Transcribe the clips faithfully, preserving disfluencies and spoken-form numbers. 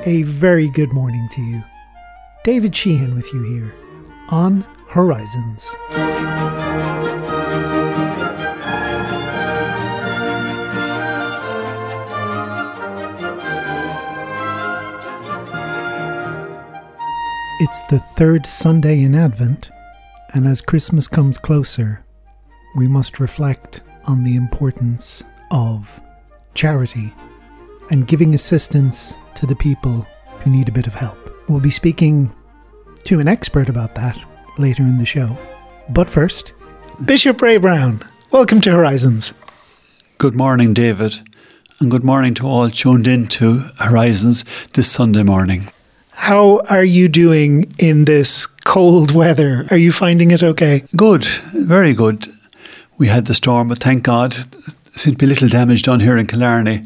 A very good morning to you. David Sheehan with you here on Horizons. It's the third Sunday in Advent, and as Christmas comes closer, we must reflect on the importance of charity and giving assistance to the people who need a bit of help. We'll be speaking to an expert about that later in the show. But first, Bishop Ray Brown, welcome to Horizons. Good morning, David, and good morning to all tuned in to Horizons this Sunday morning. How are you doing in this cold weather? Are you finding it okay? Good, very good. We had the storm, but thank God, there seemed to be little damage done here in Killarney.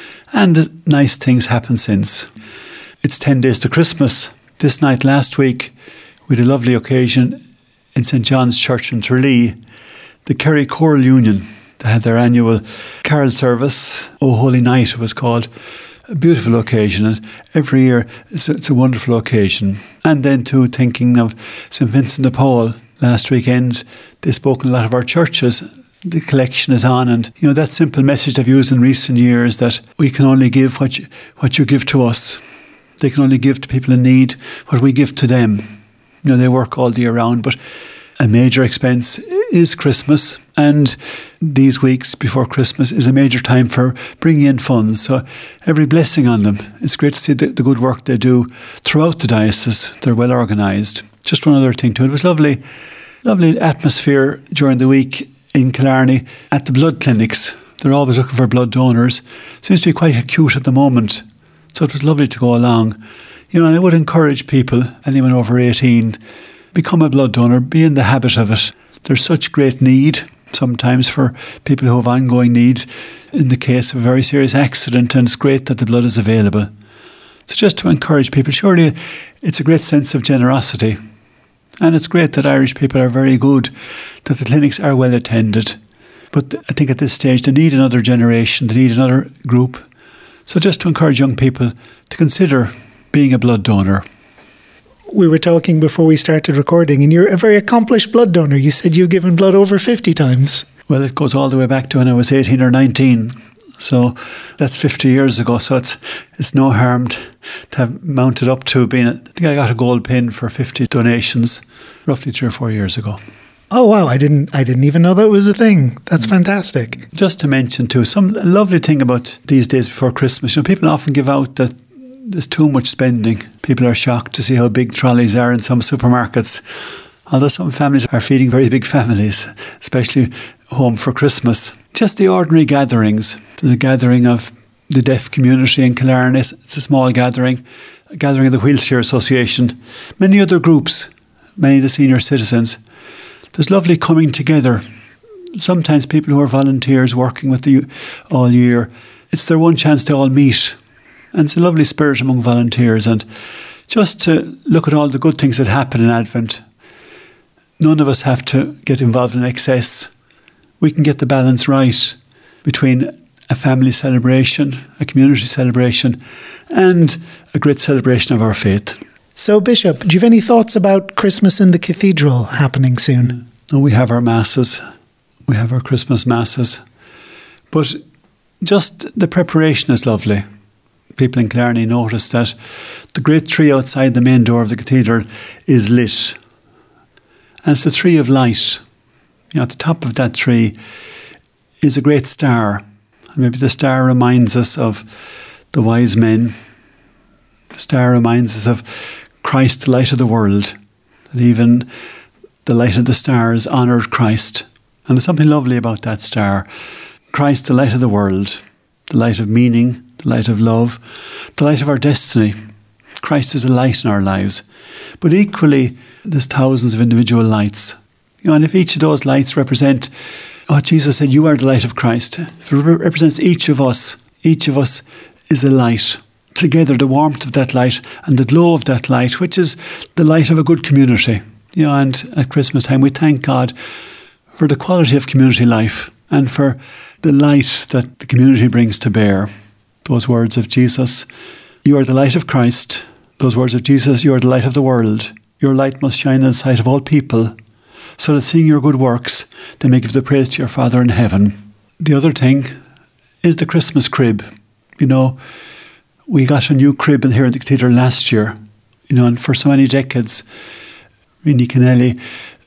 And nice things happened since. It's ten days to Christmas. This night last week, we had a lovely occasion in Saint John's Church in Tralee. The Kerry Choral Union, they had their annual carol service. Oh Holy Night it was called. A beautiful occasion. And every year, it's a, it's a wonderful occasion. And then too, thinking of Saint Vincent de Paul, last weekend, they spoke in a lot of our churches. The collection is on, and you know that simple message I've used in recent years that we can only give what you, what you give to us. They can only give to people in need what we give to them. You know, they work all the year round, but a major expense is Christmas, and these weeks before Christmas is a major time for bringing in funds. So every blessing on them. It's great to see the, the good work they do throughout the diocese. They're well organised. Just one other thing too. It was lovely, lovely atmosphere during the week in Killarney at the blood clinics. They're always looking for blood donors. Seems to be quite acute at the moment. So it was lovely to go along. You know, and I would encourage people, anyone over eighteen, become a blood donor, be in the habit of it. There's such great need sometimes for people who have ongoing need in the case of a very serious accident, and it's great that the blood is available. So just to encourage people, surely it's a great sense of generosity. And it's great that Irish people are very good, that the clinics are well attended. But I think at this stage they need another generation, they need another group. So just to encourage young people to consider being a blood donor. We were talking before we started recording, and you're a very accomplished blood donor. You said you've given blood over fifty times. Well, it goes all the way back to when I was eighteen or nineteen. So that's fifty years ago. So it's it's no harm to have mounted up to being, I think I got a gold pin for fifty donations roughly three or four years ago. Oh, wow. I didn't I didn't even know that was a thing. That's fantastic. Just to mention too, some lovely thing about these days before Christmas, you know, people often give out that there's too much spending. People are shocked to see how big trolleys are in some supermarkets. Although some families are feeding very big families, especially home for Christmas. Just the ordinary gatherings. There's a gathering of the deaf community in Killarney. It's a small gathering. A gathering of the Wheelchair Association. Many other groups. Many of the senior citizens. There's lovely coming together. Sometimes people who are volunteers working with the all year, it's their one chance to all meet. And it's a lovely spirit among volunteers. And just to look at all the good things that happen in Advent. None of us have to get involved in excess. We can get the balance right between a family celebration, a community celebration, and a great celebration of our faith. So, Bishop, do you have any thoughts about Christmas in the cathedral happening soon? No, we have our masses. We have our Christmas masses. But just the preparation is lovely. People in Killarney notice that the great tree outside the main door of the cathedral is lit. And it's the tree of light. You know, at the top of that tree is a great star. And maybe the star reminds us of the wise men. The star reminds us of Christ, the light of the world. That even the light of the stars honoured Christ. And there's something lovely about that star. Christ, the light of the world. The light of meaning, the light of love, the light of our destiny. Christ is a light in our lives. But equally, there's thousands of individual lights. You know, and if each of those lights represent, oh, Jesus said, you are the light of Christ. If it represents each of us, each of us is a light. Together, the warmth of that light and the glow of that light, which is the light of a good community. You know, and at Christmas time, we thank God for the quality of community life and for the light that the community brings to bear. Those words of Jesus, You are the light of Christ. Those words of Jesus, you are the light of the world. Your light must shine in the sight of all people, so that seeing your good works, they may give the praise to your Father in heaven. The other thing is the Christmas crib. You know, we got a new crib in here in the cathedral last year. You know, and for so many decades, Rini Kennelly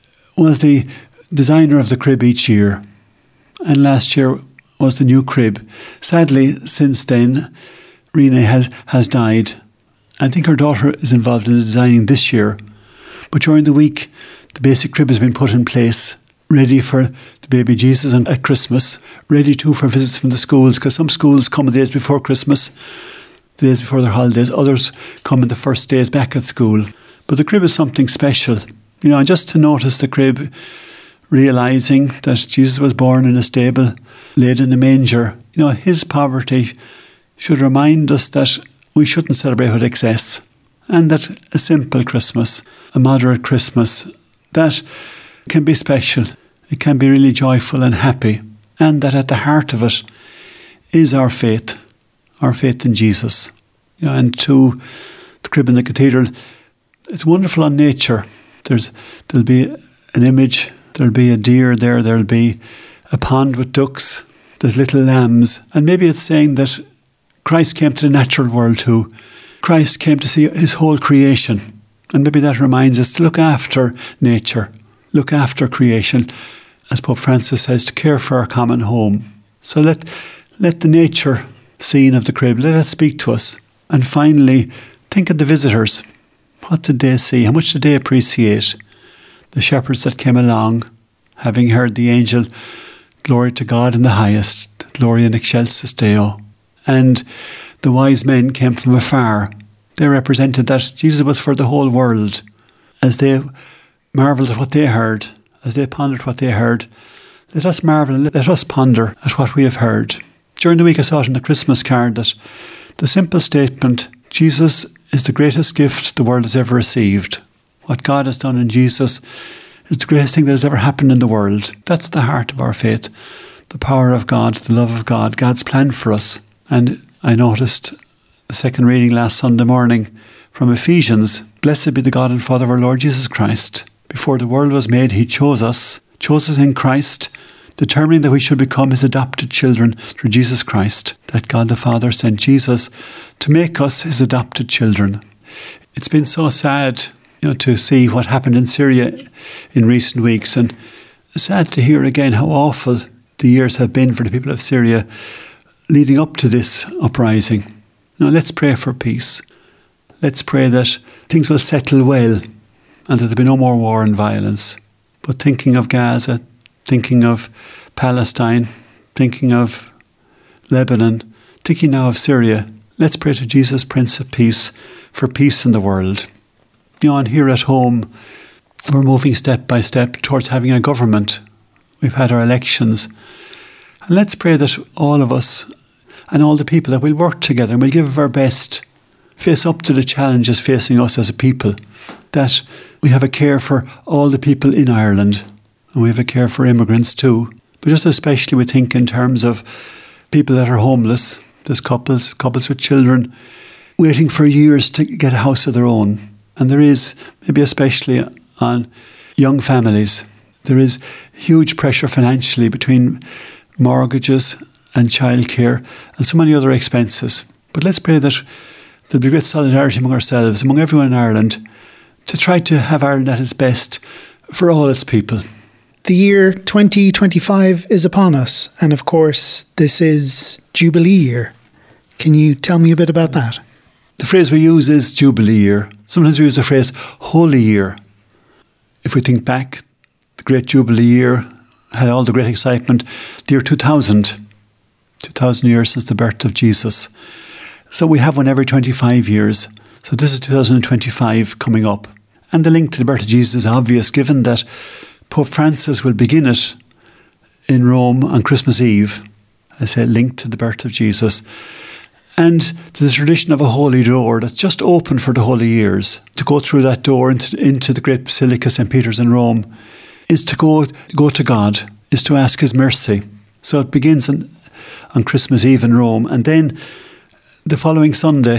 was the designer of the crib each year. And last year was the new crib. Sadly, since then, Rena has, has died. I think her daughter is involved in the designing this year. But during the week, the basic crib has been put in place, ready for the baby Jesus at Christmas, ready too for visits from the schools, because some schools come the days before Christmas, the days before their holidays. Others come in the first days back at school. But the crib is something special. You know, just to notice the crib, realising that Jesus was born in a stable, laid in a manger. You know, his poverty should remind us that we shouldn't celebrate with excess, and that a simple Christmas, a moderate Christmas, that can be special. It can be really joyful and happy, and that at the heart of it is our faith, our faith in Jesus. You know, and to the crib in the cathedral, it's wonderful on nature. There's there'll be an image, there'll be a deer there, there'll be a pond with ducks, there's little lambs, and maybe it's saying that Christ came to the natural world too. Christ came to see his whole creation, and maybe that reminds us to look after nature, look after creation, as Pope Francis says, to care for our common home. So let let the nature scene of the crib, let it speak to us. And finally, think of the visitors. What did they see? How much did they appreciate the shepherds that came along, having heard the angel, glory to God in the highest, gloria in excelsis Deo. And the wise men came from afar. They represented that Jesus was for the whole world. As they marvelled at what they heard, as they pondered what they heard, let us marvel and let us ponder at what we have heard. During the week I saw it in the Christmas card that the simple statement, Jesus is the greatest gift the world has ever received. What God has done in Jesus is the greatest thing that has ever happened in the world. That's the heart of our faith. The power of God, the love of God, God's plan for us. And I noticed the second reading last Sunday morning from Ephesians. Blessed be the God and Father of our Lord Jesus Christ. Before the world was made, he chose us, chose us in Christ, determining that we should become his adopted children through Jesus Christ. That God the Father sent Jesus to make us his adopted children. It's been so sad, you know, to see what happened in Syria in recent weeks, and sad to hear again how awful the years have been for the people of Syria leading up to this uprising. Now let's pray for peace. Let's pray that things will settle well and that there be no more war and violence. But thinking of Gaza, thinking of Palestine, thinking of Lebanon, thinking now of Syria, let's pray to Jesus, Prince of Peace, for peace in the world. You know, and here at home, we're moving step by step towards having a government. We've had our elections. And let's pray that all of us and all the people that will work together and will give our best, face up to the challenges facing us as a people, that we have a care for all the people in Ireland, and we have a care for immigrants too. But just especially we think in terms of people that are homeless. There's couples, couples with children waiting for years to get a house of their own. And there is, maybe especially on young families, there is huge pressure financially between mortgages and childcare and so many other expenses. But let's pray that there'll be great solidarity among ourselves, among everyone in Ireland, to try to have Ireland at its best for all its people. The year twenty twenty-five is upon us, and of course this is Jubilee year. Can you tell me a bit about that? The phrase we use is Jubilee year. Sometimes we use the phrase Holy Year. If we think back, the great Jubilee year had all the great excitement. The year two thousand, two thousand years since the birth of Jesus. So we have one every twenty-five years. So this is two thousand twenty-five coming up. And the link to the birth of Jesus is obvious, given that Pope Francis will begin it in Rome on Christmas Eve. I say linked to the birth of Jesus. And there's a tradition of a holy door that's just open for the holy years. To go through that door into, into the great Basilica Saint Peter's in Rome is to go, go to God, is to ask his mercy. So it begins on, on Christmas Eve in Rome. And then the following Sunday,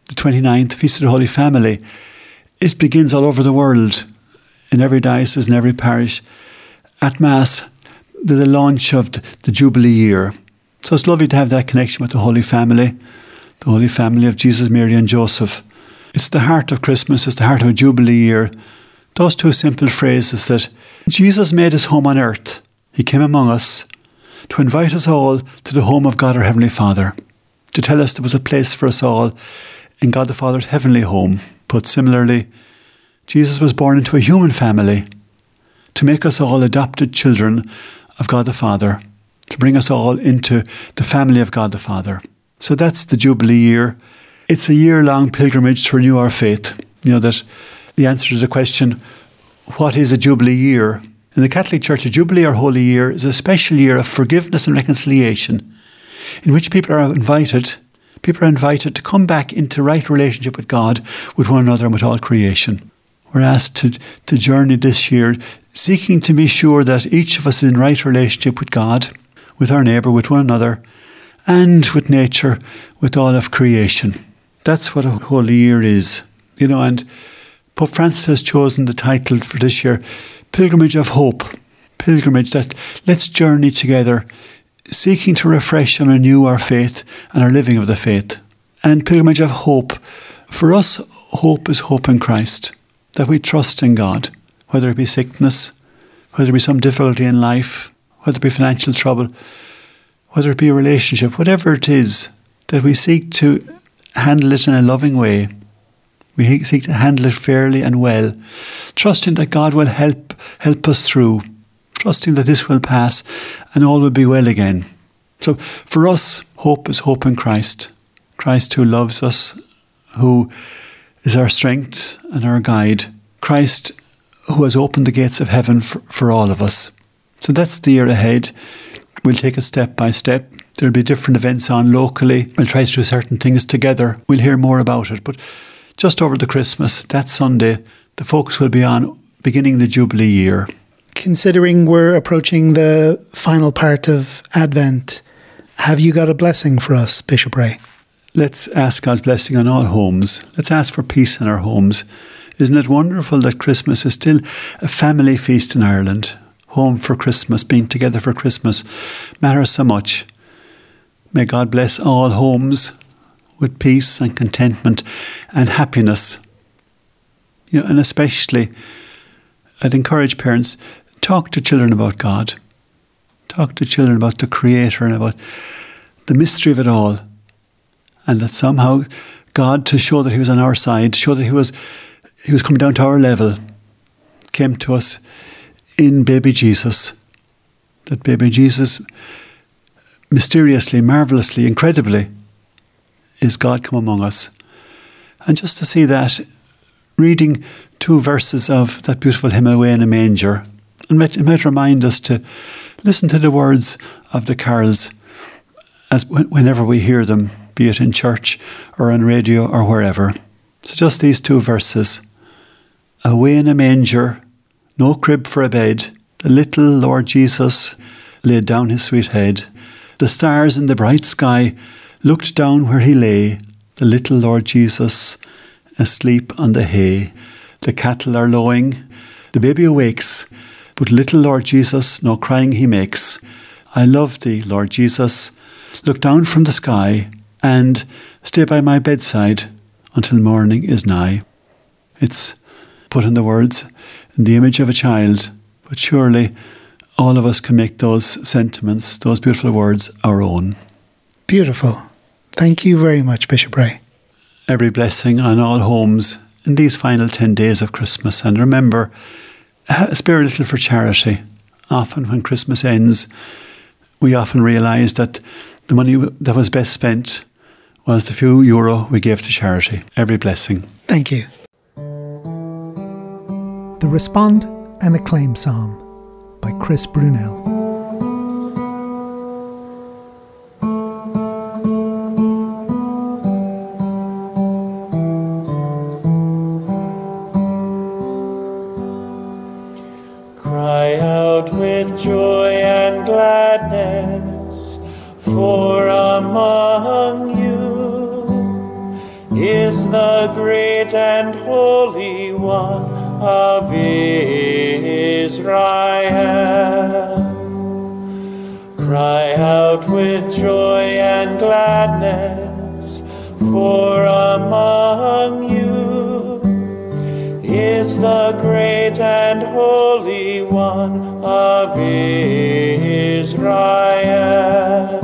the twenty-ninth, Feast of the Holy Family, it begins all over the world, in every diocese, in every parish. At Mass, there's a launch of the, the Jubilee year. So it's lovely to have that connection with the Holy Family, the Holy Family of Jesus, Mary and Joseph. It's the heart of Christmas, it's the heart of a Jubilee year. Those two simple phrases that Jesus made his home on earth. He came among us to invite us all to the home of God our Heavenly Father, to tell us there was a place for us all in God the Father's heavenly home. Put similarly, Jesus was born into a human family to make us all adopted children of God the Father, to bring us all into the family of God the Father. So that's the Jubilee year. It's a year-long pilgrimage to renew our faith. You know, that the answer to the question, what is a Jubilee year? In the Catholic Church, a Jubilee or Holy Year is a special year of forgiveness and reconciliation in which people are invited, people are invited to come back into right relationship with God, with one another and with all creation. We're asked to, to journey this year seeking to be sure that each of us is in right relationship with God, with our neighbour, with one another, and with nature, with all of creation. That's what a Holy Year is. You know, and Pope Francis has chosen the title for this year, Pilgrimage of Hope. Pilgrimage that let's journey together, seeking to refresh and renew our faith and our living of the faith. And Pilgrimage of Hope. For us, hope is hope in Christ, that we trust in God, whether it be sickness, whether it be some difficulty in life, whether it be financial trouble, whether it be a relationship, whatever it is, that we seek to handle it in a loving way. We seek to handle it fairly and well, trusting that God will help help us through, trusting that this will pass and all will be well again. So for us, hope is hope in Christ. Christ who loves us, who is our strength and our guide. Christ who has opened the gates of heaven for, for all of us. So that's the year ahead. We'll take it step by step. There'll be different events on locally. We'll try to do certain things together. We'll hear more about it. But just over the Christmas, that Sunday, the focus will be on beginning the Jubilee year. Considering we're approaching the final part of Advent, have you got a blessing for us, Bishop Ray? Let's ask God's blessing on all homes. Let's ask for peace in our homes. Isn't it wonderful that Christmas is still a family feast in Ireland? Home for Christmas, being together for Christmas matters so much. May God bless all homes with peace and contentment and happiness. You know, and especially, I'd encourage parents, talk to children about God. Talk to children about the Creator and about the mystery of it all. And that somehow God, to show that He was on our side, show that He was He was coming down to our level, came to us in baby Jesus. That baby Jesus, mysteriously, marvellously, incredibly, is God come among us. And just to see that, reading two verses of that beautiful hymn, Away in a Manger, and it might remind us to listen to the words of the carols as whenever we hear them, be it in church or on radio or wherever. So just these two verses. Away in a manger, no crib for a bed, the little Lord Jesus laid down his sweet head. The stars in the bright sky looked down where he lay, the little Lord Jesus asleep on the hay. The cattle are lowing, the baby awakes, but little Lord Jesus no crying he makes. I love thee, Lord Jesus, look down from the sky and stay by my bedside until morning is nigh. It's put in the words in the image of a child, but surely all of us can make those sentiments, those beautiful words, our own. Beautiful. Thank you very much, Bishop Ray. Every blessing on all homes in these final ten days of Christmas. And remember, spare a little for charity. Often when Christmas ends, we often realise that the money that was best spent was the few euro we gave to charity. Every blessing. Thank you. The Respond and Acclaim Psalm by Chris Brunel. Cry out with joy and gladness, for among you is is the great and holy one of Israel. Cry out with joy and gladness, for among you is the great and holy one of Israel.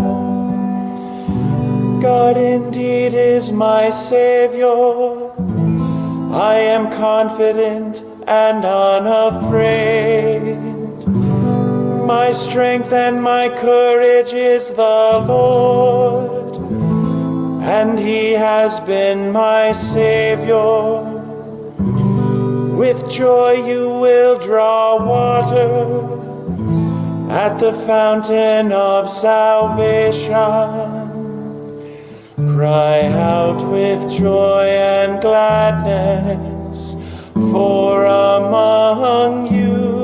God indeed is my Savior. I am confident and unafraid. My strength and my courage is the Lord, and He has been my Savior. With joy you will draw water at the fountain of salvation. Cry out with joy and gladness, for among you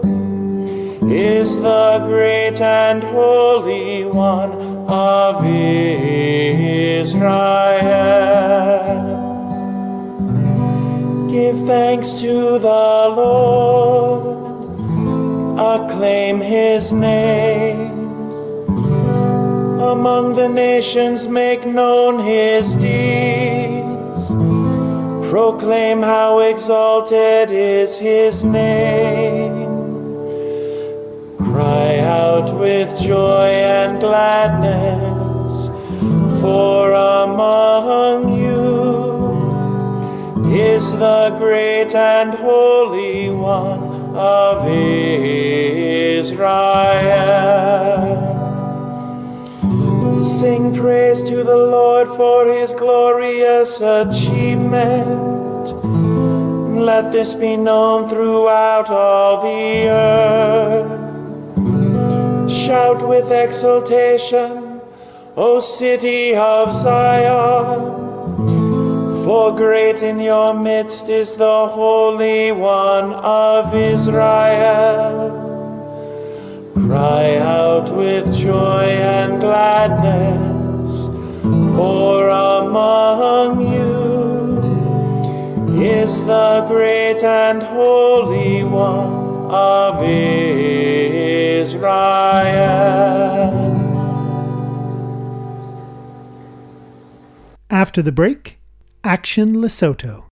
is the great and holy one of Israel. Give thanks to the Lord, acclaim His name. Among the nations make known His deeds. Proclaim how exalted is His name. Cry out with joy and gladness, for among you is the great and holy one of Israel. Sing praise to the Lord for His glorious achievement. Let this be known throughout all the earth. Shout with exultation, O city of Zion, for great in your midst is the Holy One of Israel. Cry out with joy and gladness, for among you is the great and holy one of Israel. After the break, Action Lesotho.